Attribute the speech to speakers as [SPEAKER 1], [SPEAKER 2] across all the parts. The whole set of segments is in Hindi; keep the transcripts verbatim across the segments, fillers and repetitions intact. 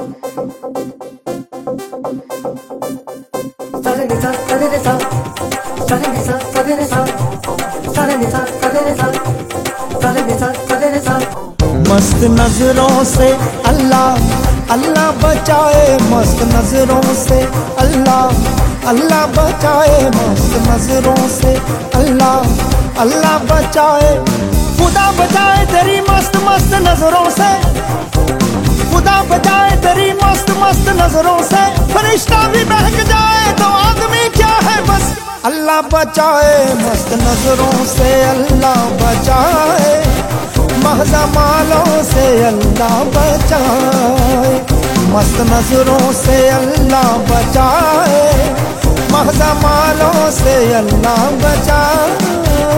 [SPEAKER 1] मस्त नजरों से अल्लाह अल्लाह बचाए, मस्त नजरों से अल्लाह अल्लाह बचाए, मस्त नजरों से अल्लाह अल्लाह बचाए। खुदा बचाए तेरी मस्त मस्त नजरों से, खुदा बचाए तेरी मस्त मस्त नजरों से। फरिश्ता भी बहक जाए तो आदमी क्या है बस। अल्लाह बचाए मस्त नजरों से, अल्लाह बचाए महज़ा मालों से, अल्लाह बचाए मस्त नजरों से, अल्लाह बचाए महज़ा मालों से, अल्लाह बचाए।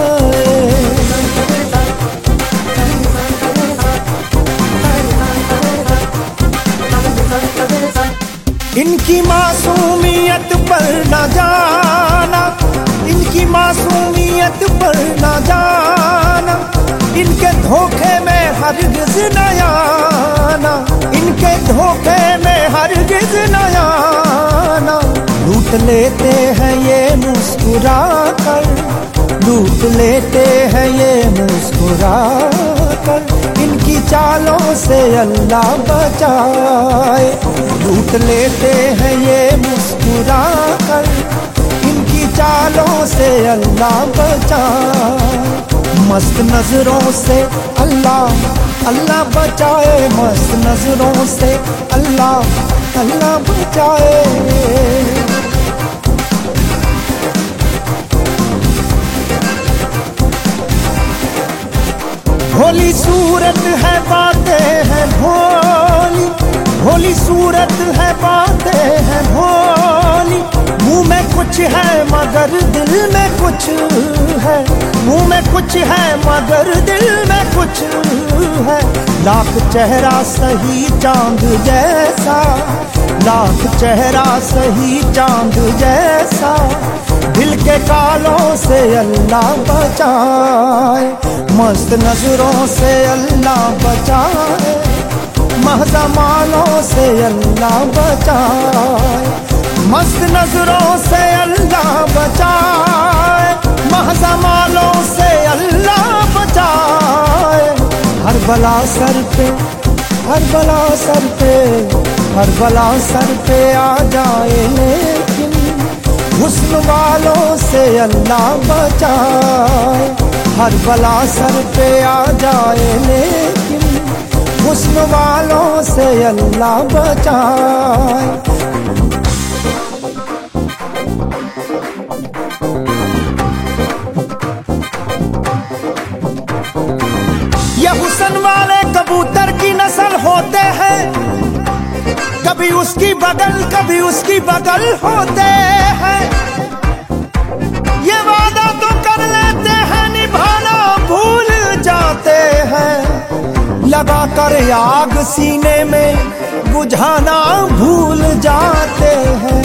[SPEAKER 1] इनकी मासूमियत पर न जाना, इनकी मासूमियत पर न जाना, इनके धोखे में हरगिज़ न आना, इनके धोखे में हरगिज़ न आना। लूट लेते हैं ये मुस्कुरा कर, लूट लेते हैं ये मुस्कुरा कर, इनकी चालों से अल्लाह बचाए। लूट लेते हैं ये मुस्कुरा कर, इनकी चालों से अल्लाह बचाए। मस्त नजरों से अल्लाह अल्लाह बचाए, मस्त नजरों से अल्लाह अल्लाह बचाए। भोली सूरत है बातें हैं भोली, भोली सूरत है बातें हैं भोली। मुंह में कुछ है मगर दिल में कुछ है, मुंह में कुछ है मगर दिल में कुछ है। लाख चेहरा सही चांद जैसा, लाख चेहरा सही चांद जैसा, दिल के कालों से अल्लाह बचाए। मस्त नजरों से अल्लाह बचाए, महज़ा मालों से अल्लाह बचाए। मस्त नजरों से अल्लाह बचाए, महज़ा मालों से अल्लाह बचाए। हर बला सर पे, हर बला सर पे, हर बला सर पे आ जाए, लेकिन हुस्न वालों से अल्लाह बचाए। हर बला सर पे आ जाए, लेकिन हुस्न वालों से अल्लाह बचाए। ये हुस्न वाले कबूतर की नस्ल होते हैं, कभी उसकी बगल कभी उसकी बगल होते हैं। ये वादा तो कर लेते हैं, निभाना भूल जाते हैं। लगा कर आग सीने में बुझाना भूल जाते हैं।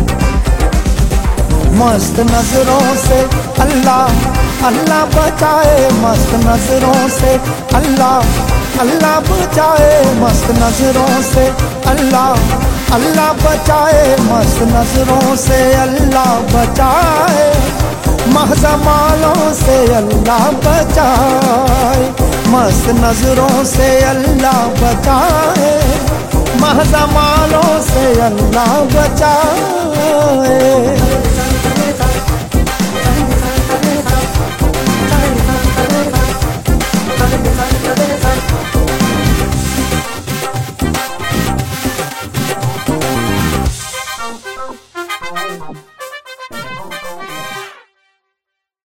[SPEAKER 1] मस्त नजरों से अल्लाह अल्लाह बचाए, मस्त नजरों से अल्लाह अल्लाह बचाए। मस्त नजरों से अल्लाह अल्लाह बचाए, मस्त नजरों से अल्लाह बचाए। महज़ा मालों से अल्लाह बचाए, मस्त नजरों से अल्लाह बचाए। महज़ा मालों से अल्लाह बचाए।